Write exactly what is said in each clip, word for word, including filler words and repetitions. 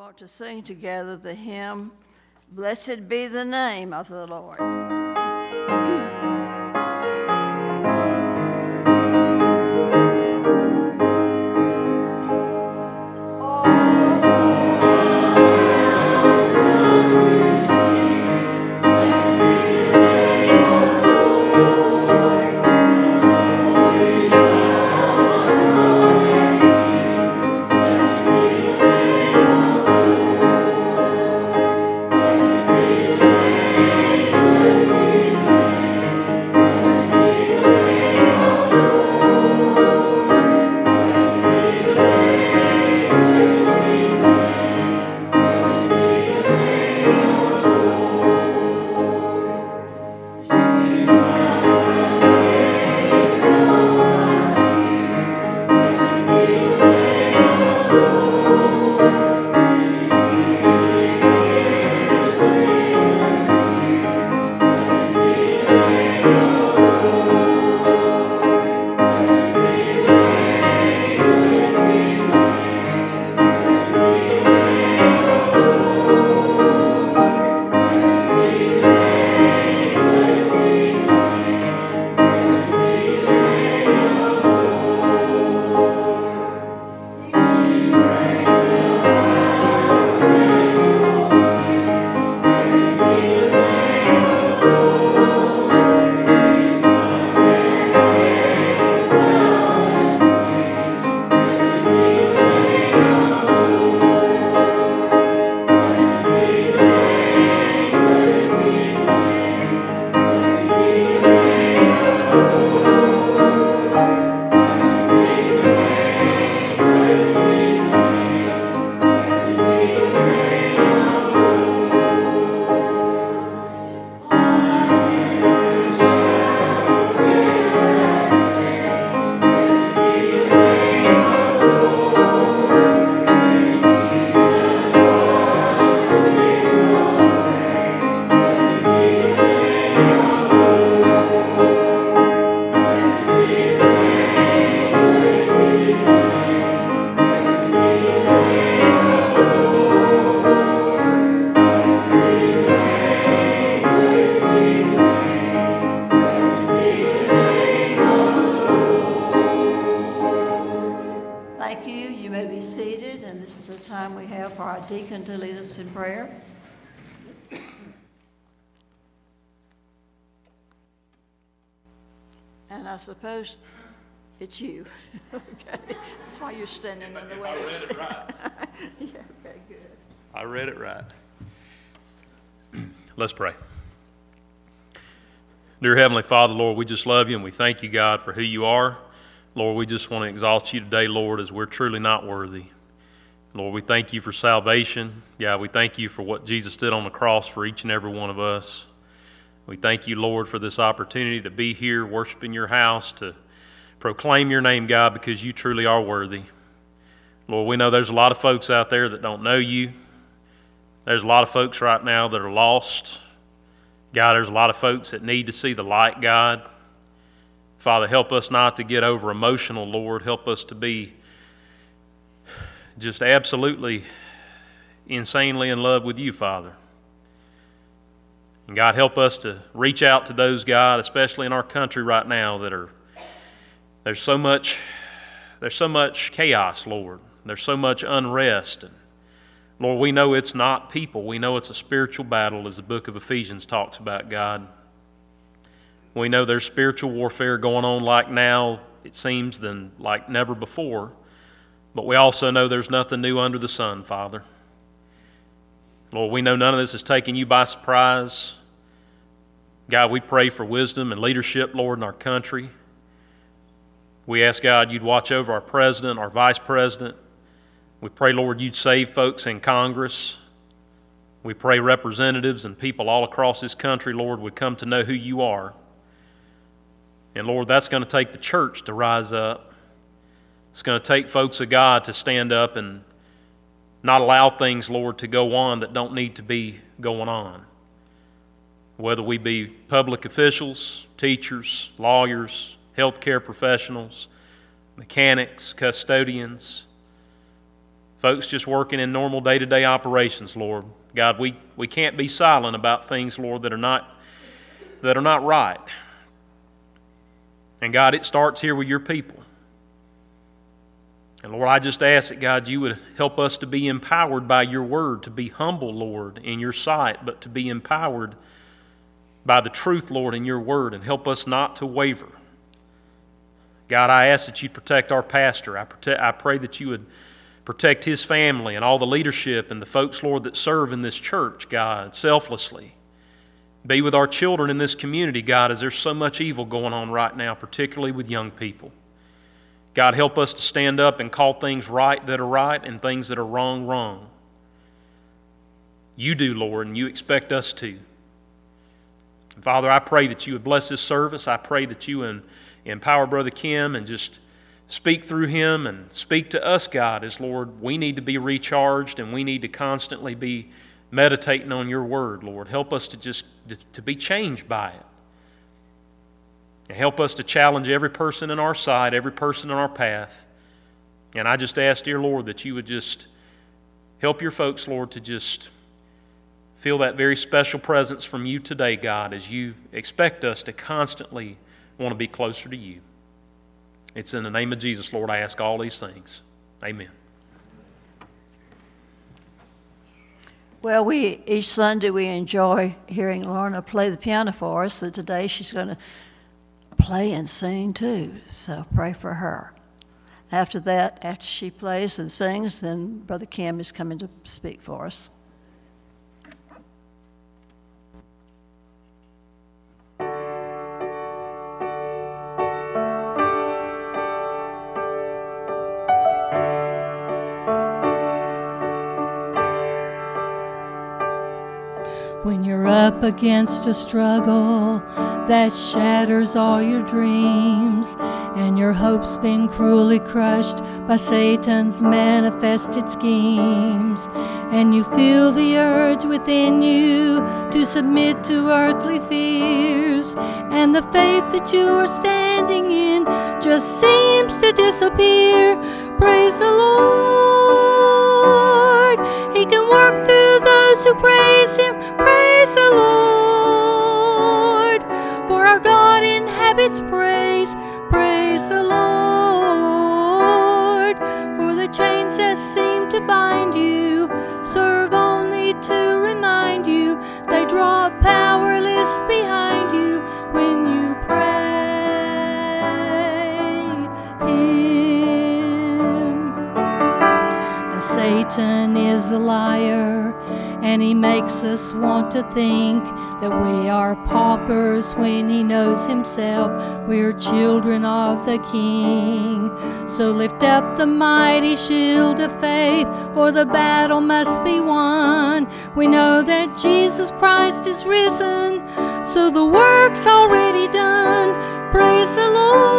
want to sing together the hymn, Blessed Be the Name of the Lord. Deacon to lead us in prayer. And I suppose it's you. Okay. That's why you're standing in the way. I read it right. Yeah, okay, good. I read it right. Let's pray. Dear Heavenly Father, Lord, we just love you and we thank you, God, for who you are. Lord, we just want to exalt you today, Lord, as we're truly not worthy. Lord, we thank you for salvation. God, we thank you for what Jesus did on the cross for each and every one of us. We thank you, Lord, for this opportunity to be here, worship in your house, to proclaim your name, God, because you truly are worthy. Lord, we know there's a lot of folks out there that don't know you. There's a lot of folks right now that are lost. God, there's a lot of folks that need to see the light, God. Father, help us not to get over emotional, Lord. Help us to be just absolutely insanely in love with you, Father. And God, help us to reach out to those, God, especially in our country right now, that are, there's so much, there's so much chaos, Lord. There's so much unrest. And Lord, we know it's not people. We know it's a spiritual battle, as the book of Ephesians talks about, God. We know there's spiritual warfare going on like now, it seems, than like never before. But we also know there's nothing new under the sun, Father. Lord, we know none of this is taking you by surprise. God, we pray for wisdom and leadership, Lord, in our country. We ask, God, you'd watch over our president, our vice president. We pray, Lord, you'd save folks in Congress. We pray representatives and people all across this country, Lord, would come to know who you are. And Lord, that's going to take the church to rise up. It's going to take folks of God to stand up and not allow things, Lord, to go on that don't need to be going on. Whether we be public officials, teachers, lawyers, healthcare professionals, mechanics, custodians, folks just working in normal day-to-day operations, Lord. God, we, we can't be silent about things, Lord, that are not that are not right. And God, it starts here with your people. And Lord, I just ask that, God, you would help us to be empowered by your word, to be humble, Lord, in your sight, but to be empowered by the truth, Lord, in your word, and help us not to waver. God, I ask that you protect our pastor. I, protect, I pray that you would protect his family and all the leadership and the folks, Lord, that serve in this church, God, selflessly. Be with our children in this community, God, as there's so much evil going on right now, particularly with young people. God, help us to stand up and call things right that are right and things that are wrong, wrong. You do, Lord, and you expect us to. And Father, I pray that you would bless this service. I pray that you would empower Brother Kim and just speak through him and speak to us, God, as, Lord, we need to be recharged and we need to constantly be meditating on your word, Lord. Help us to just to be changed by it. And help us to challenge every person in our side, every person in our path. And I just ask, dear Lord, that you would just help your folks, Lord, to just feel that very special presence from you today, God, as you expect us to constantly want to be closer to you. It's in the name of Jesus, Lord, I ask all these things. Amen. Well, we each Sunday we enjoy hearing Lorna play the piano for us, so today she's going to play and sing too, so pray for her. After that, after she plays and sings, then Brother Kim is coming to speak for us. When you're up against a struggle that shatters all your dreams, and your hope's been cruelly crushed by Satan's manifested schemes, and you feel the urge within you to submit to earthly fears, and the faith that you are standing in just seems to disappear, praise the Lord. He can work through those who praise Him. Praise the Lord. For our God inhabits praise. Praise the Lord. For the chains that seem to bind you serve only to remind you they draw powerless behind you when you pray Him. Now Satan is a liar, and he makes us want to think that we are paupers when he knows himself we're children of the King. So lift up the mighty shield of faith, for the battle must be won. We know that Jesus Christ is risen, so the work's already done. Praise the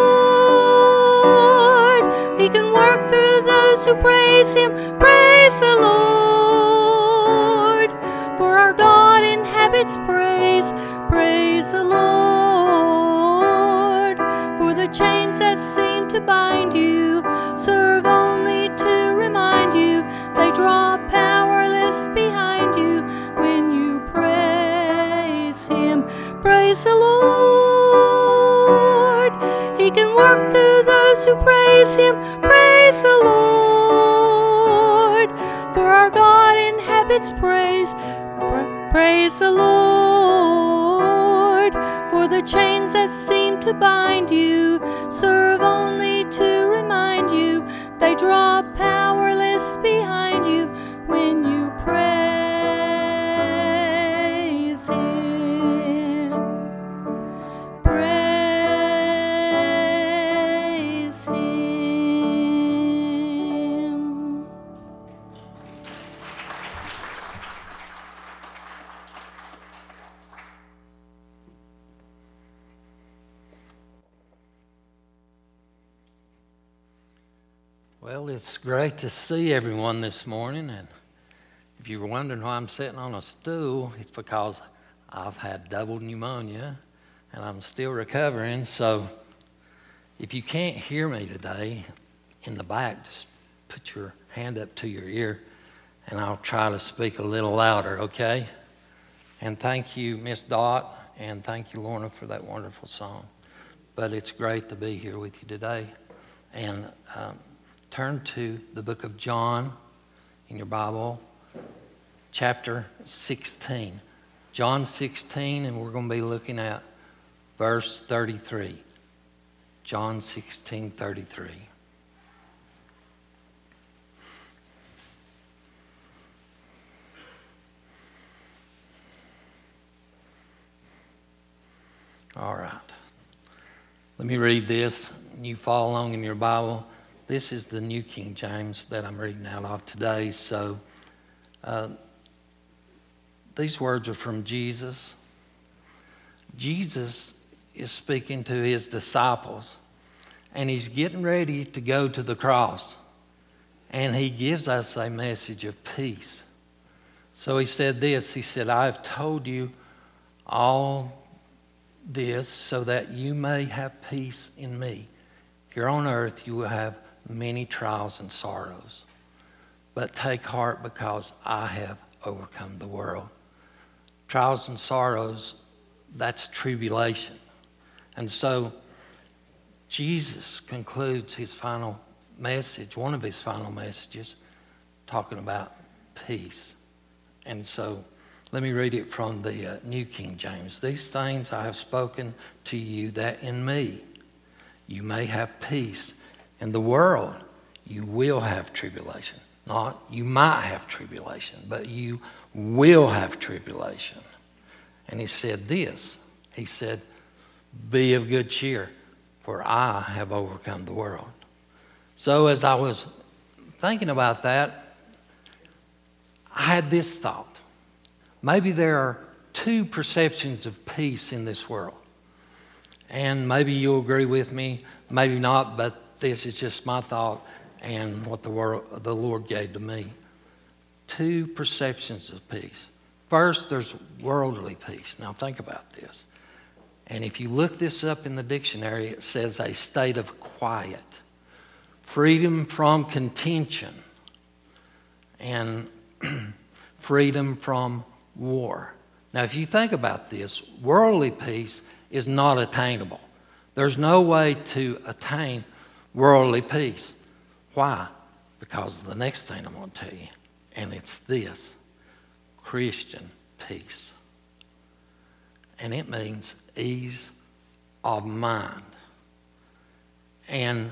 Lord. He can work through those who praise Him. Praise the Lord. For our God inhabits praise. Praise the Lord. For the chains that seem to bind you serve only to remind you they draw powerless behind you when you praise Him. Praise the Lord. He can work through those who praise Him. Praise the Lord. For our God inhabits praise. Praise the Lord. For the chains that seem to bind you serve only to remind you they draw powerless behind you when you praise Him. Praise Him. Well, it's great to see everyone this morning, and if you were wondering why I'm sitting on a stool, it's because I've had double pneumonia and I'm still recovering. So if you can't hear me today in the back, just put your hand up to your ear, and I'll try to speak a little louder, okay? And thank you, Miss Dot, and thank you, Lorna, for that wonderful song. But it's great to be here with you today. And um, turn to the book of John in your Bible, chapter sixteen. John sixteen, and we're going to be looking at verse thirty-three. John sixteen, thirty-three. All right. Let me read this, and you follow along in your Bible. This is the New King James that I'm reading out of today. So uh, these words are from Jesus. Jesus is speaking to his disciples, and he's getting ready to go to the cross. And he gives us a message of peace. So he said this, he said, I have told you all this so that you may have peace in me. Here on earth you will have many trials and sorrows, but take heart because I have overcome the world. Trials and sorrows, that's tribulation. And so Jesus concludes his final message, one of his final messages, talking about peace. And so let me read it from the uh, New King James. These things I have spoken to you, that in me you may have peace. In the world you will have tribulation. Not you might have tribulation, but you will have tribulation. And he said this. He said, be of good cheer, for I have overcome the world. So as I was thinking about that, I had this thought. Maybe there are two perceptions of peace in this world. And maybe you'll agree with me, maybe not, but this is just my thought and what the, world, the Lord gave to me. Two perceptions of peace. First, there's worldly peace. Now think about this. And if you look this up in the dictionary, it says a state of quiet, freedom from contention, and freedom from war. Now, if you think about this, worldly peace is not attainable. There's no way to attain worldly peace. Why? Because of the next thing I'm going to tell you, and it's this, Christian peace. And it means ease of mind. And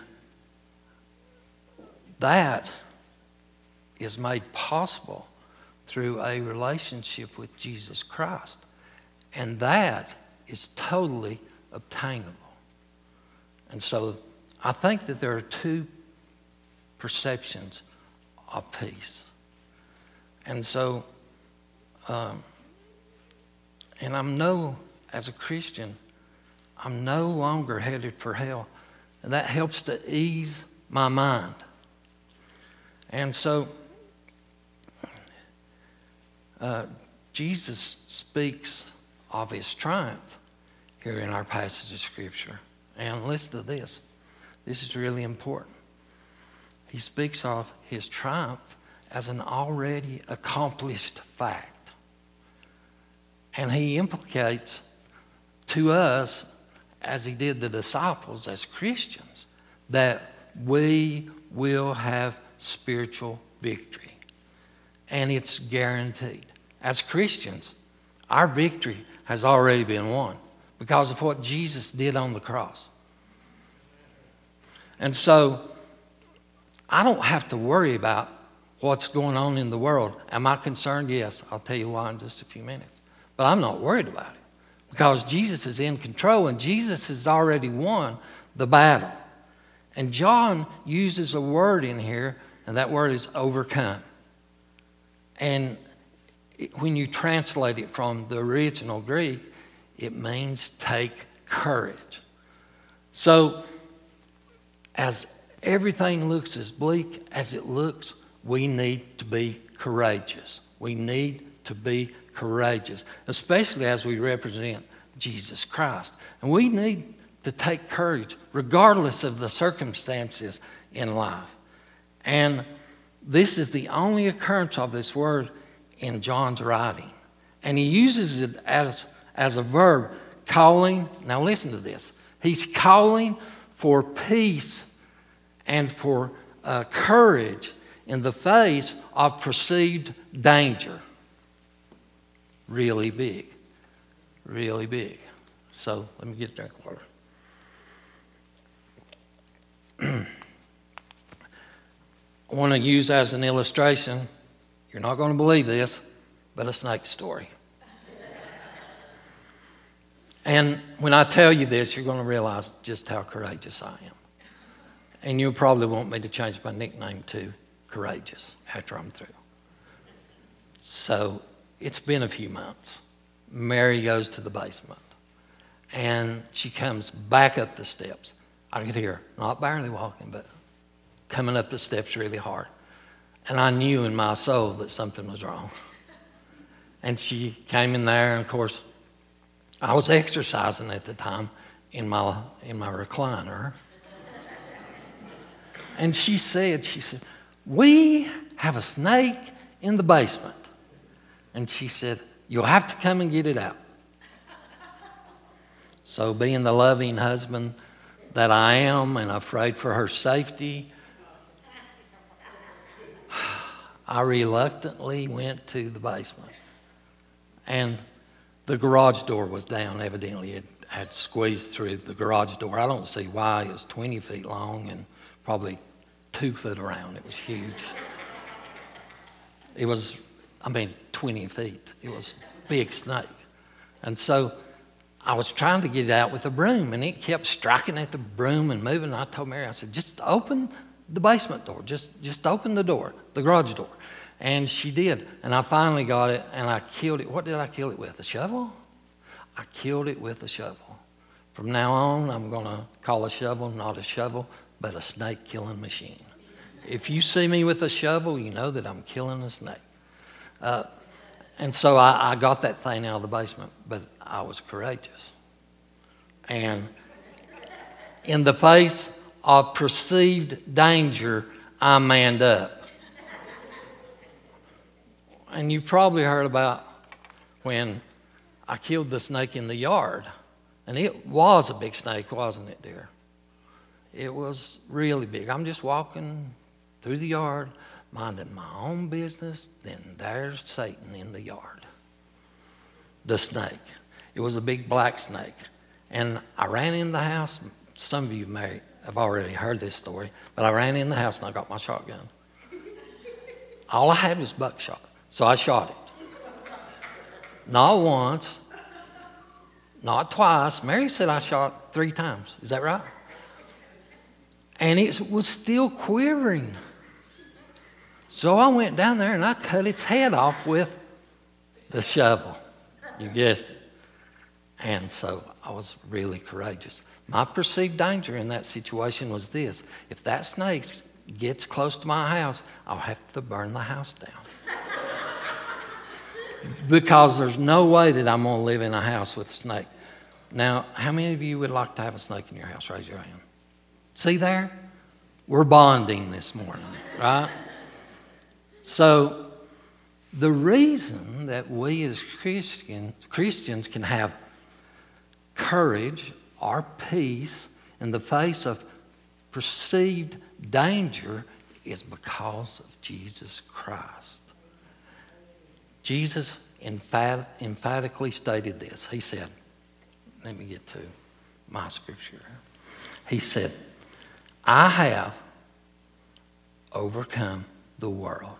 that is made possible through a relationship with Jesus Christ. And that is totally obtainable. And so I think that there are two perceptions of peace. And so, um, and I'm no, as a Christian, I'm no longer headed for hell. And that helps to ease my mind. And so, Uh, Jesus speaks of his triumph here in our passage of Scripture. And listen to this. This is really important. He speaks of his triumph as an already accomplished fact. And he implicates to us, as he did the disciples as Christians, that we will have spiritual victory. And it's guaranteed. As Christians, our victory has already been won because of what Jesus did on the cross. And so, I don't have to worry about what's going on in the world. Am I concerned? Yes. I'll tell you why in just a few minutes. But I'm not worried about it because Jesus is in control and Jesus has already won the battle. And John uses a word in here, and that word is overcome. And when you translate it from the original Greek, it means take courage. So, as everything looks as bleak as it looks, we need to be courageous. We need to be courageous, especially as we represent Jesus Christ. And we need to take courage regardless of the circumstances in life. And This is the only occurrence of this word in John's writing. And he uses it as, as a verb, calling. Now listen to this. He's calling for peace and for uh, courage in the face of perceived danger. Really big. Really big. So let me get a drink of water. I want to use as an illustration, you're not going to believe this, but a snake story. And when I tell you this, you're going to realize just how courageous I am. And you'll probably want me to change my nickname to Courageous after I'm through. So it's been a few months. Mary goes to the basement, and she comes back up the steps. I could hear her, not barely walking, but coming up the steps really hard. And I knew in my soul that something was wrong. And she came in there, and of course, I was exercising at the time in my in my recliner. And she said, she said, "We have a snake in the basement." And she said, "You'll have to come and get it out." So being the loving husband that I am and afraid for her safety, I reluctantly went to the basement. And the garage door was down. Evidently, it had squeezed through the garage door. I don't see why. It was twenty feet long and probably two foot around. It was huge. It was, I mean, twenty feet. It was a big snake. And so I was trying to get it out with a broom, and it kept striking at the broom and moving. And I told Mary, I said, just open the basement door. Just, just open the door, the garage door. And she did. And I finally got it, and I killed it. What did I kill it with? A shovel? I killed it with a shovel. From now on, I'm going to call a shovel not a shovel, but a snake-killing machine. If you see me with a shovel, you know that I'm killing a snake. Uh, and so I, I got that thing out of the basement, but I was courageous. And in the face of perceived danger, I manned up. And you've probably heard about when I killed the snake in the yard. And it was a big snake, wasn't it, dear? It was really big. I'm just walking through the yard, minding my own business. Then there's Satan in the yard. The snake. It was a big black snake. And I ran in the house. Some of you may have already heard this story, but I ran in the house and I got my shotgun. All I had was buckshot. So I shot it. Not once, not twice. Mary said I shot three times. Is that right? And it was still quivering. So I went down there and I cut its head off with the shovel. You guessed it. And so I was really courageous. My perceived danger in that situation was this. If that snake gets close to my house, I'll have to burn the house down. Because there's no way that I'm going to live in a house with a snake. Now, how many of you would like to have a snake in your house? Raise your hand. See there? We're bonding this morning, right? So, the reason that we as Christian, Christians can have courage or peace in the face of perceived danger is because of Jesus Christ. Jesus emphat- emphatically stated this. He said, let me get to my scripture. He said, I have overcome the world.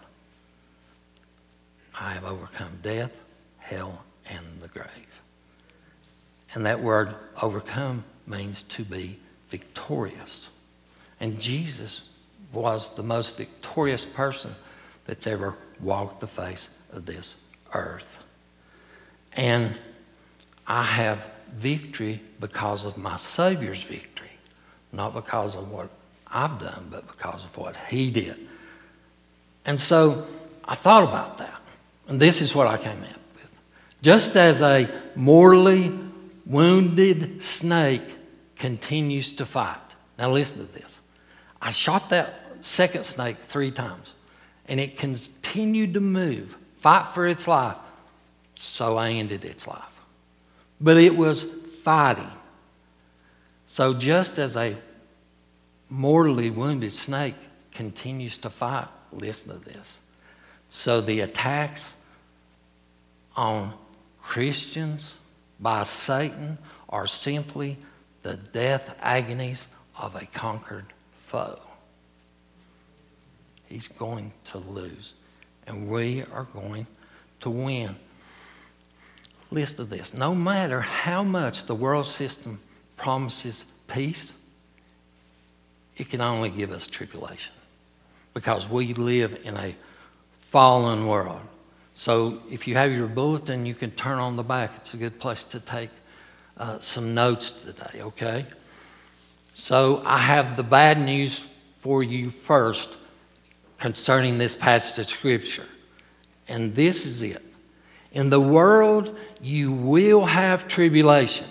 I have overcome death, hell, and the grave. And that word overcome means to be victorious. And Jesus was the most victorious person that's ever walked the face of this earth. And I have victory because of my Savior's victory, not because of what I've done, but because of what He did. And so I thought about that, and this is what I came up with. Just as a mortally wounded snake continues to fight. Now listen to this. I shot that second snake three times, and it continued to move, fight for its life. So I ended its life. But it was fighting. So just as a mortally wounded snake continues to fight, listen to this. So the attacks on Christians by Satan are simply the death agonies of a conquered foe. He's going to lose, and we are going to win. Listen to this. No matter how much the world system promises peace, it can only give us tribulation because we live in a fallen world. So if you have your bulletin, you can turn on the back. It's a good place to take uh, some notes today, okay? So I have the bad news for you first concerning this passage of Scripture. And this is it. In the world, you will have tribulation.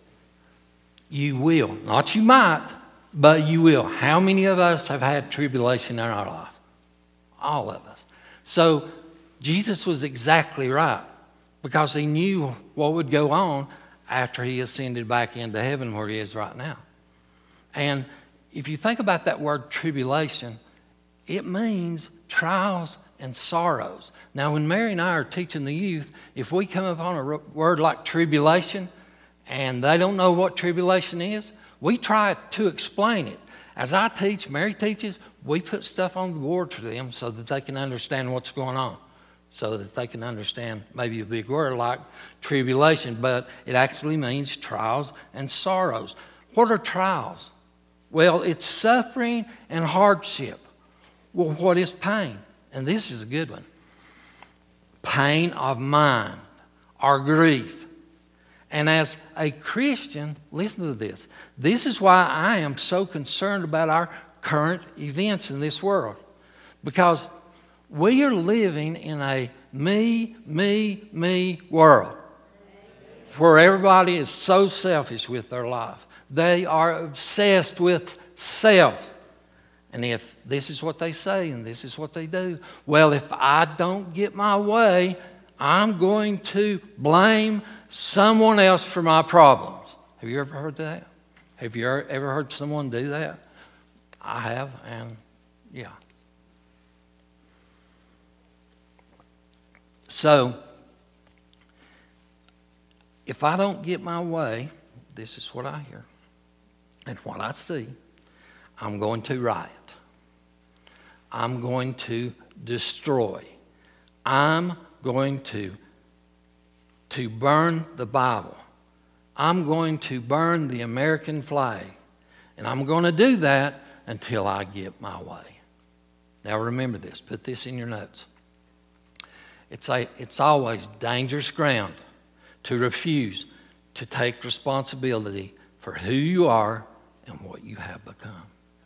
You will. Not you might, but you will. How many of us have had tribulation in our life? All of us. So Jesus was exactly right because he knew what would go on after he ascended back into heaven where he is right now. And if you think about that word tribulation, it means trials and sorrows. Now, when Mary and I are teaching the youth, if we come upon a word like tribulation and they don't know what tribulation is, we try to explain it. As I teach, Mary teaches, we put stuff on the board for them so that they can understand what's going on, so that they can understand maybe a big word like tribulation, but it actually means trials and sorrows. What are trials? Well, it's suffering and hardship. Well, what is pain? And this is a good one. Pain of mind or grief. And as a Christian, listen to this. This is why I am so concerned about our current events in this world. Because we are living in a me, me, me world where everybody is so selfish with their life. They are obsessed with self. And if this is what they say and this is what they do, well, if I don't get my way, I'm going to blame someone else for my problems. Have you ever heard that? Have you ever heard someone do that? I have, and yeah. So, if I don't get my way, this is what I hear and what I see. I'm going to riot. I'm going to destroy. I'm going to, to burn the Bible. I'm going to burn the American flag. And I'm going to do that until I get my way. Now remember this. Put this in your notes. It's, a, it's always dangerous ground to refuse to take responsibility for who you are and what you have become.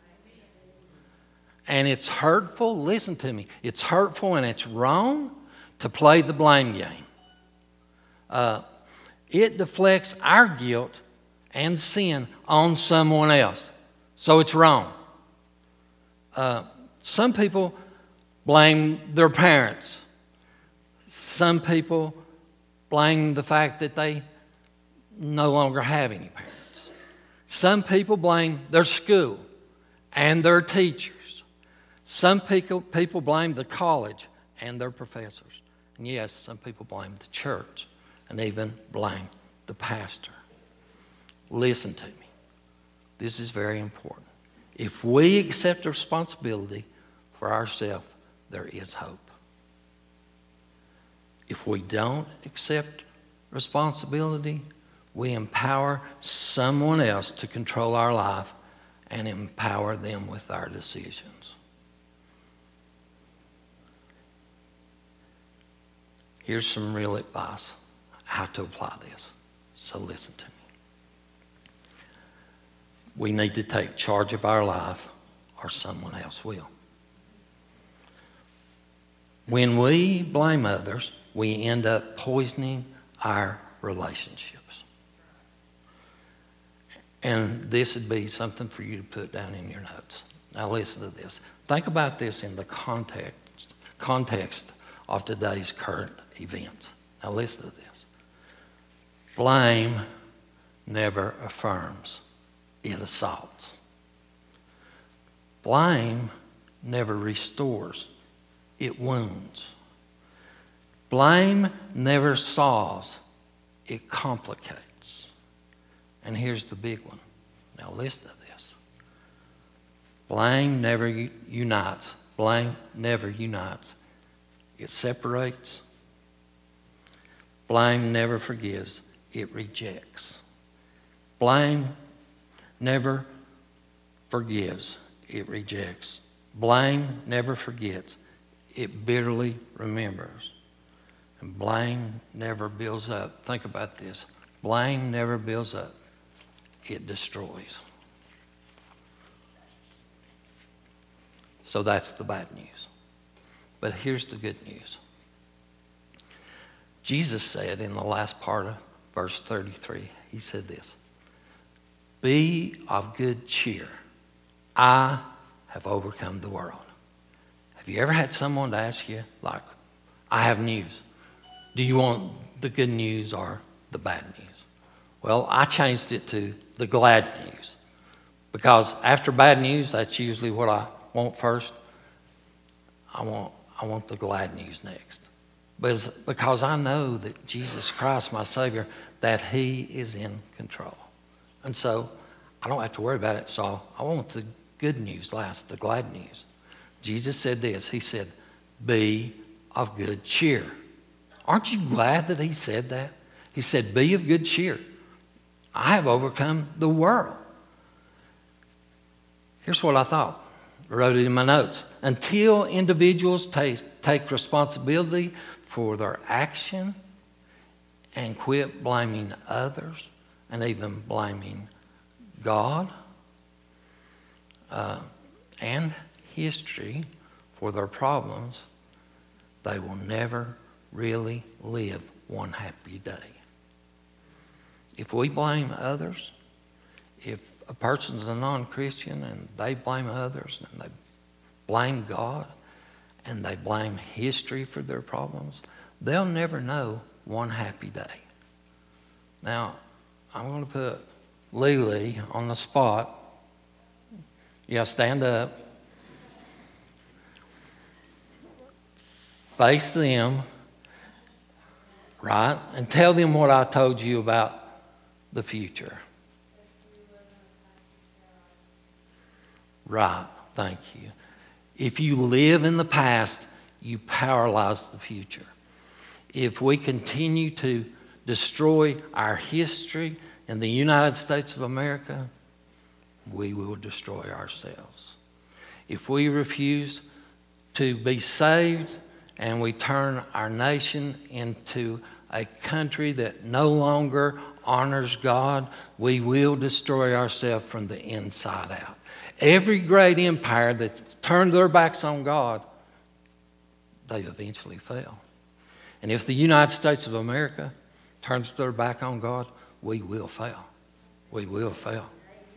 And it's hurtful, listen to me, it's hurtful and it's wrong to play the blame game. Uh, it deflects our guilt and sin on someone else. So it's wrong. Uh, some people blame their parents. Some people blame the fact that they no longer have any parents. Some people blame their school and their teachers. Some people, people blame the college and their professors. And yes, some people blame the church and even blame the pastor. Listen to me. This is very important. If we accept responsibility for ourselves, there is hope. If we don't accept responsibility, we empower someone else to control our life and empower them with our decisions. Here's some real advice how to apply this. So listen to me. We need to take charge of our life or someone else will. When we blame others, we end up poisoning our relationships. And this would be something for you to put down in your notes. Now listen to this. Think about this in the context context of today's current events. Now listen to this. Blame never affirms, it assaults. Blame never restores, it wounds. Blame never solves, it complicates. And here's the big one. Now listen to this. Blame never unites. Blame never unites. It separates. Blame never forgives. It rejects. Blame never forgives. It rejects. Blame never forgets. It bitterly remembers. And blame never builds up. Think about this. Blame never builds up. It destroys. So that's the bad news. But here's the good news. Jesus said in the last part of verse thirty-three, he said this, "Be of good cheer. I have overcome the world." Have you ever had someone to ask you, like, I have news. Do you want the good news or the bad news? Well, I changed it to the glad news. Because after bad news, that's usually what I want first. I want, I want the glad news next. Because, because I know that Jesus Christ, my Savior, that He is in control. And so I don't have to worry about it. So I want the good news last, the glad news. Jesus said this. He said, "Be of good cheer." Aren't you glad that He said that? He said, "Be of good cheer. I have overcome the world." Here's what I thought. I wrote it in my notes. Until individuals take, take responsibility for their action and quit blaming others and even blaming God uh, and history for their problems, they will never really live one happy day. If we blame others, if a person's a non-Christian and they blame others and they blame God and they blame history for their problems, they'll never know one happy day. Now, I'm going to put Lily on the spot. Yeah, stand up. Face them, right? And tell them what I told you about the future. Right, thank you. If you live in the past, you paralyze the future. If we continue to destroy our history in the United States of America, we will destroy ourselves. If we refuse to be saved and we turn our nation into a country that no longer honors God, we will destroy ourselves from the inside out. Every great empire that turned their backs on God, they eventually fell. And if the United States of America turns their back on God, we will fail. We will fail.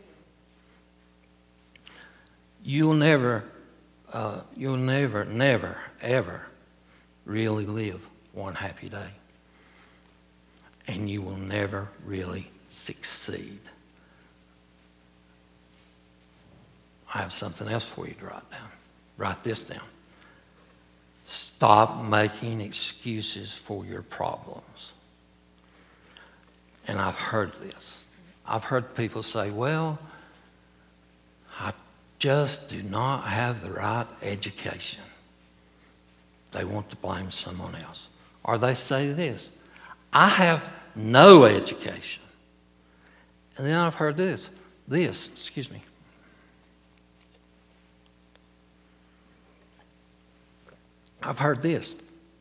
You'll never, uh, you'll never, never, ever really live one happy day. And you will never really succeed. I have something else for you to write down. Write this down. Stop making excuses for your problems. And I've heard this. I've heard people say, well, I just do not have the right education. They want to blame someone else. Or they say this, I have no education. And then I've heard this, this, excuse me. I've heard this.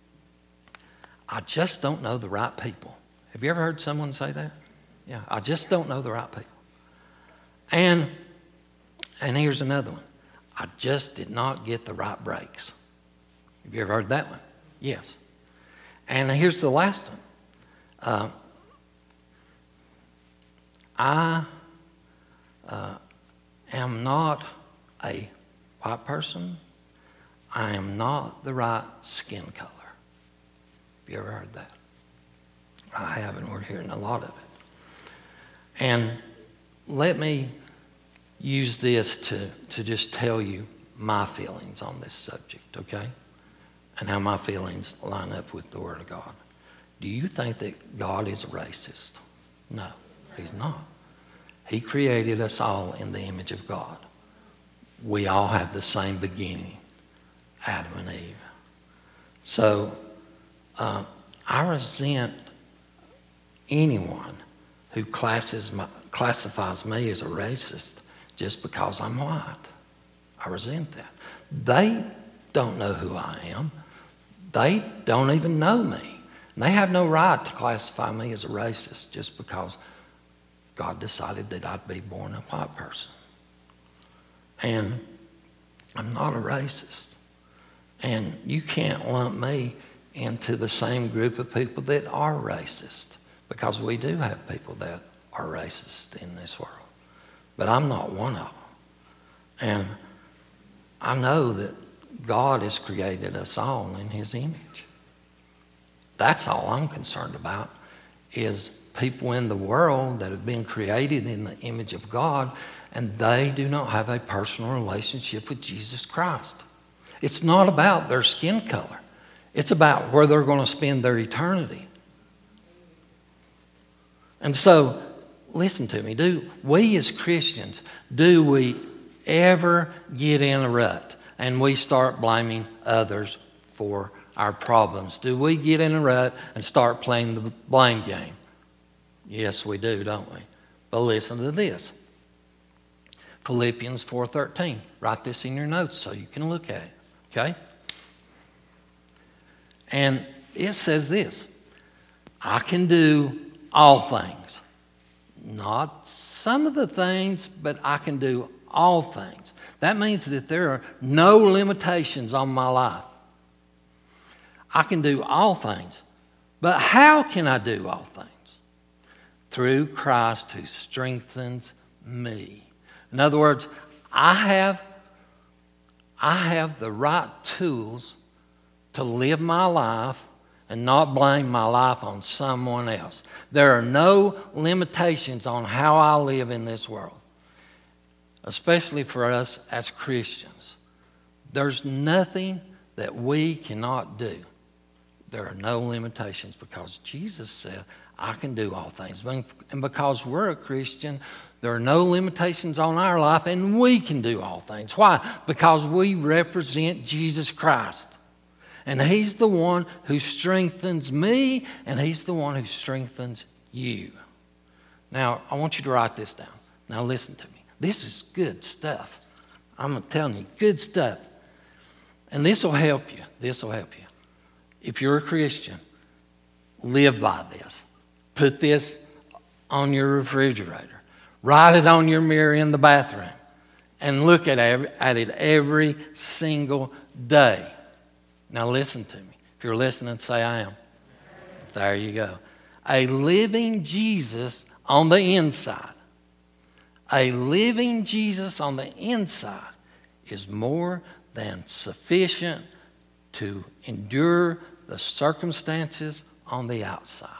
I just don't know the right people. Have you ever heard someone say that? Yeah, I just don't know the right people. And and here's another one. I just did not get the right breaks. Have you ever heard that one? Yes. And here's the last one. Uh, I uh, am not a white person. I am not the right skin color. Have you ever heard that? I haven't. We're hearing a lot of it. And let me use this to, to just tell you my feelings on this subject, okay? And how my feelings line up with the Word of God. Do you think that God is a racist? No, He's not. He created us all in the image of God. We all have the same beginning, Adam and Eve. So uh, I resent anyone who classes my, classifies me as a racist just because I'm white. I resent that. They don't know who I am. They don't even know me. And they have no right to classify me as a racist just because God decided that I'd be born a white person. And I'm not a racist. And you can't lump me into the same group of people that are racist, because we do have people that are racist in this world. But I'm not one of them. And I know that God has created us all in His image. That's all I'm concerned about, is people in the world that have been created in the image of God, and they do not have a personal relationship with Jesus Christ. It's not about their skin color. It's about where they're going to spend their eternity. And so, listen to me. Do we as Christians, do we ever get in a rut and we start blaming others for our problems? Do we get in a rut and start playing the blame game? Yes, we do, don't we? But listen to this. Philippians four thirteen. Write this in your notes so you can look at it. Okay? And it says this: I can do all things. Not some of the things, but I can do all things. That means that there are no limitations on my life. I can do all things. But how can I do all things? Through Christ who strengthens me. In other words, I have, I have the right tools to live my life and not blame my life on someone else. There are no limitations on how I live in this world, especially for us as Christians. There's nothing that we cannot do. There are no limitations because Jesus said, I can do all things. And because we're a Christian, there are no limitations on our life, and we can do all things. Why? Because we represent Jesus Christ. And He's the one who strengthens me, and He's the one who strengthens you. Now, I want you to write this down. Now, listen to me. This is good stuff. I'm telling you, good stuff. And this will help you. This will help you. If you're a Christian, live by this. Put this on your refrigerator. Write it on your mirror in the bathroom. And look at it every single day. Now listen to me. If you're listening, say I am. There you go. A living Jesus on the inside. A living Jesus on the inside is more than sufficient to endure the circumstances on the outside.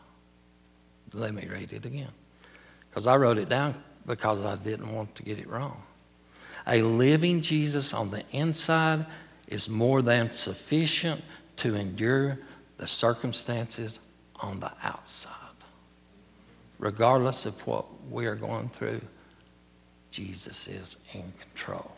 Let me read it again, because I wrote it down because I didn't want to get it wrong. A living Jesus on the inside is more than sufficient to endure the circumstances on the outside. Regardless of what we are going through, Jesus is in control.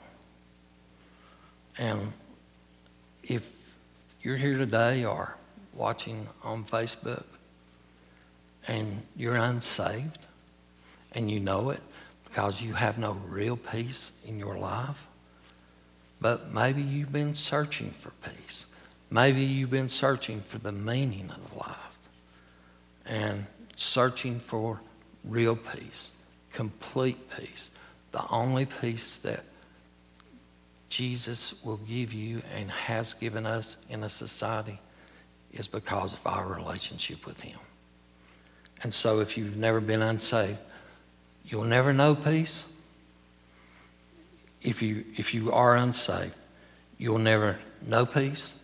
And if you're here today or watching on Facebook and you're unsaved and you know it because you have no real peace in your life, but maybe you've been searching for peace. Maybe you've been searching for the meaning of life and searching for real peace, complete peace, the only peace that Jesus will give you and has given us in a society is because of our relationship with Him. And so if you've never been unsaved, you'll never know peace. If you, if you are unsaved, you'll never know peace.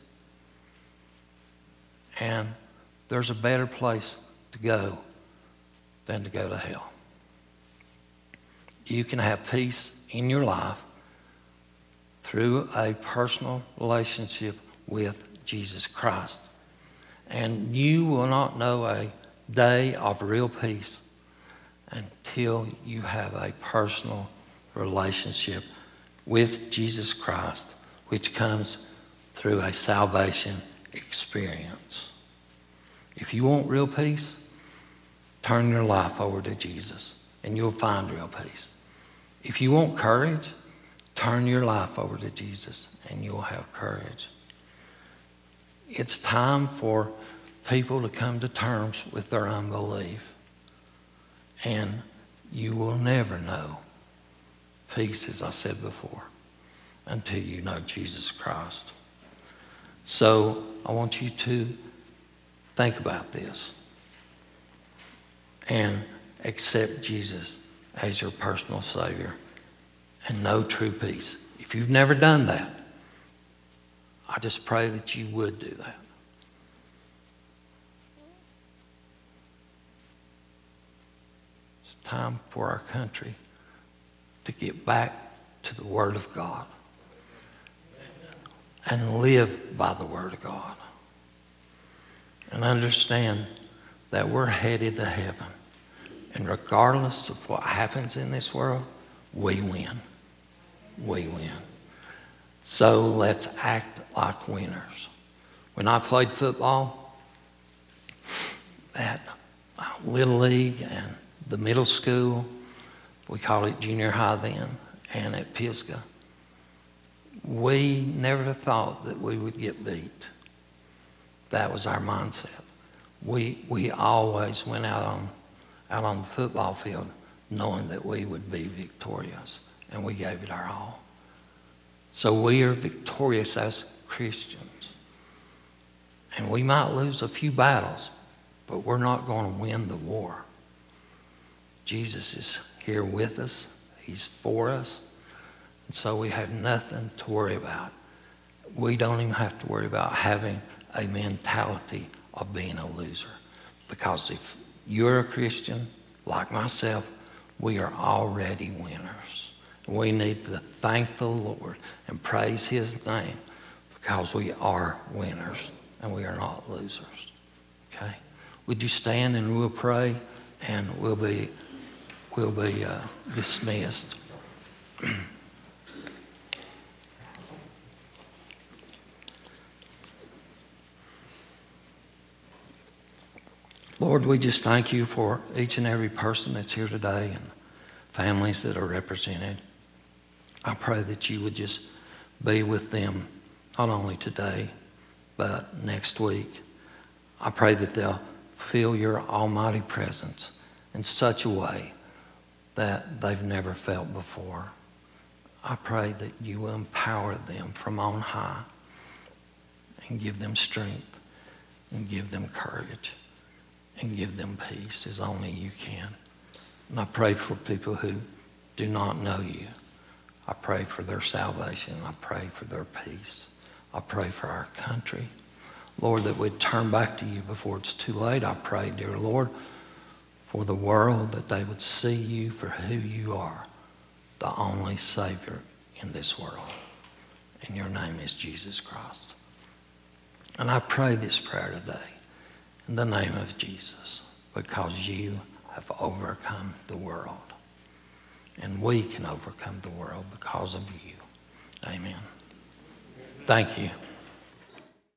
And there's a better place to go than to go to hell. You can have peace in your life through a personal relationship with Jesus Christ. And you will not know a day of real peace until you have a personal relationship with Jesus Christ, which comes through a salvation experience. If you want real peace, turn your life over to Jesus and you'll find real peace. If you want courage, turn your life over to Jesus and you'll have courage. It's time for people to come to terms with their unbelief. And you will never know peace, as I said before, until you know Jesus Christ. So I want you to think about this and accept Jesus as your personal Savior and know true peace. If you've never done that, I just pray that you would do that. It's time for our country to get back to the Word of God and live by the Word of God. And understand that we're headed to heaven. And regardless of what happens in this world, we win. We win. So let's act like winners. When I played football at Little League and the middle school, we called it junior high then, and at Pisgah, we never thought that we would get beat. That was our mindset. We we always went out on out on the football field knowing that we would be victorious, and we gave it our all. So we are victorious as Christians. And we might lose a few battles, but we're not going to win the war. Jesus is here with us. He's for us. And so we have nothing to worry about. We don't even have to worry about having a mentality of being a loser. Because if you're a Christian, like myself, we are already winners. We need to thank the Lord and praise His name because we are winners and we are not losers. Okay? Would you stand and we'll pray and we'll be, we'll be uh, dismissed. Lord, we just thank you for each and every person that's here today and families that are represented. I pray that you would just be with them, not only today, but next week. I pray that they'll feel your almighty presence in such a way that they've never felt before. I pray that you will empower them from on high and give them strength and give them courage and give them peace as only you can. And I pray for people who do not know you. I pray for their salvation. I pray for their peace. I pray for our country. Lord, that we'd turn back to you before it's too late. I pray, dear Lord, for the world, that they would see you for who you are, the only Savior in this world. And your name is Jesus Christ. And I pray this prayer today in the name of Jesus, because you have overcome the world. And we can overcome the world because of you. Amen. Thank you.